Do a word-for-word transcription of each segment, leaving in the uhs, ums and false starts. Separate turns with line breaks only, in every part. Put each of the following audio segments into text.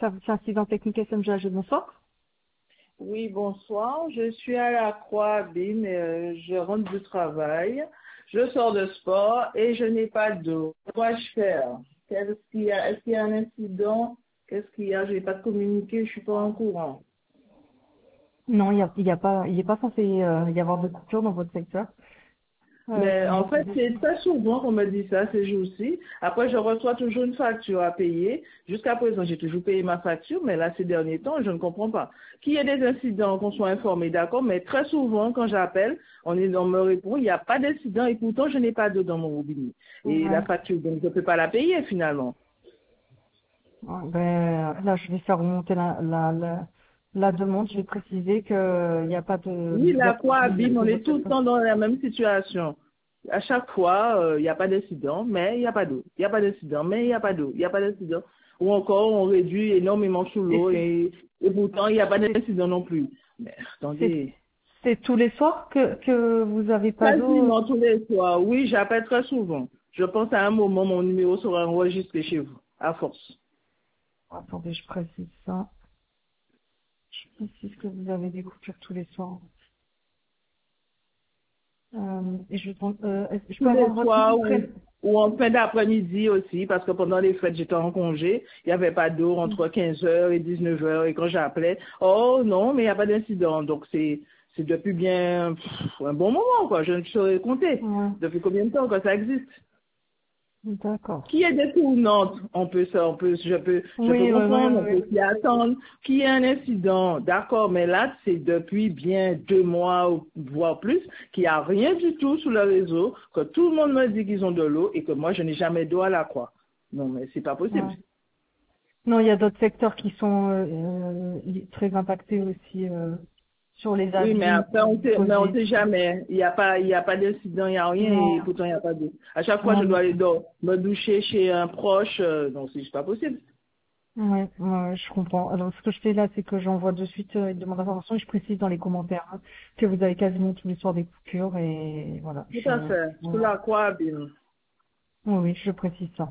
service incident technique S M G A G, bonsoir.
Oui, bonsoir. Je suis à la Croix-Abîme, euh, je rentre du travail, je sors de sport et je n'ai pas d'eau. Que dois-je faire? Qu'est-ce qu'il y a? Est-ce qu'il y a un incident? Qu'est-ce qu'il y a? Je n'ai pas communiqué, je suis pas en courant.
Non, il n'y a, il y a pas, il est pas censé euh, y avoir de coupure dans votre secteur. Euh,
Mais en fait, c'est très souvent qu'on me dit ça ces jours-ci. Après, je reçois toujours une facture à payer. Jusqu'à présent, j'ai toujours payé ma facture, mais là, ces derniers temps, je ne comprends pas. Qu'il y ait des incidents, qu'on soit informé, d'accord, mais très souvent, quand j'appelle, on, est, on me répond, il n'y a pas d'incident et pourtant, je n'ai pas d'eau dans mon robinet. Et la
ouais.
facture, donc, je ne peux pas la payer finalement.
Ouais, ben, là, je vais faire remonter la, la, la, la demande. Je vais préciser qu'il n'y a pas de,
Oui,
il y a
la
pas de
croix abîme, on
de
est
votre
tout le
secteur.
temps dans la même situation. À chaque fois, euh, il n'y a pas d'incident, mais il n'y a pas d'eau. Il n'y a pas d'incident, mais il n'y a pas d'eau. Il n'y a pas d'incident. Ou encore, on réduit énormément sous
Et
l'eau
c'est,
et, et pourtant, il n'y a pas
c'est,
d'incident non plus. Mais
c'est,
attendez,
c'est tous les soirs que, que vous avez pas d'eau.
quasiment tous les soirs, oui, j'appelle très souvent. Je pense à un moment, mon numéro sera enregistré chez vous, à force.
Attendez, je précise ça. Je précise que vous avez des coupures tous les soirs. Euh, et je, euh, est-ce- je peux
Tous les
avoir votre nom,
soirs ou,
prénom?
ou en fin d'après-midi aussi, parce que pendant les fêtes, j'étais en congé, il n'y avait pas d'eau entre quinze heures et dix-neuf heures, et quand j'appelais, oh non, mais il n'y a pas d'incident. Donc c'est c'est depuis bien pff, un bon moment, quoi. Je ne saurais compter.
Ouais,
Depuis combien de temps que ça existe?
d'accord.
Qui est détournante, on peut ça, on peut, je peux, je peux
Oui, oui, oui,
comprendre, on
oui.
peut s'y attendre. Qui est un incident, d'accord, mais là, c'est depuis bien deux mois, ou voire plus, qu'il n'y a rien du tout sur le réseau, que tout le monde me dit qu'ils ont de l'eau et que moi, je n'ai jamais d'eau à la croix. Non, mais c'est pas possible.
Ouais. Non, il y a d'autres secteurs qui sont euh, euh, très impactés aussi euh, sur les
Oui, mais
avis
après, on sait, mais on
posés.
sait jamais. Il n'y a pas, il y a pas d'incident, il n'y a rien
Non,
et pourtant il n'y a pas d'eau. À chaque fois, je
non,
dois aller dans- me doucher chez un proche, euh, donc c'est pas possible.
ouais, ouais, je comprends. Alors, ce que je fais là, c'est que j'envoie de suite euh, une demande d'information et je précise dans les commentaires hein, que vous avez quasiment tous les soirs des coupures et voilà.
Tout
Je,
à fait. Sous
voilà.
la croix, bien.
Oui, oui, je précise ça.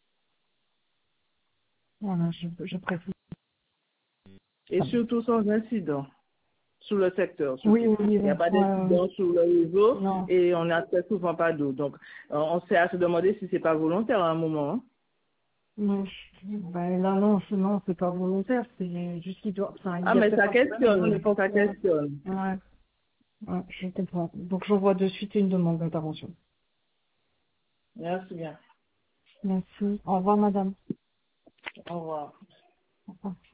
Voilà, je, je précise
Et
ça.
surtout sans incident. Sur le secteur
Oui,
surtout.
oui, oui,
Il n'y a
oui.
pas
Ouais, ouais.
d'incident sur le réseau
Non.
et on n'a très souvent pas d'eau. Donc, euh, on s'est à se demander si c'est pas volontaire à un moment. Hein.
Non, je- ben là, non, c'est- non, c'est pas volontaire, c'est juste qu'il doit, enfin, il
Ah,
y a
mais
peut-être
ça
un problème, mais on n'est
questionne,
pas au
ça
courant.
questionne.
Ouais, ouais, je comprends. Donc, j'envoie de suite une demande d'intervention.
Merci bien.
Merci. Au revoir, madame.
Au revoir.
Au revoir.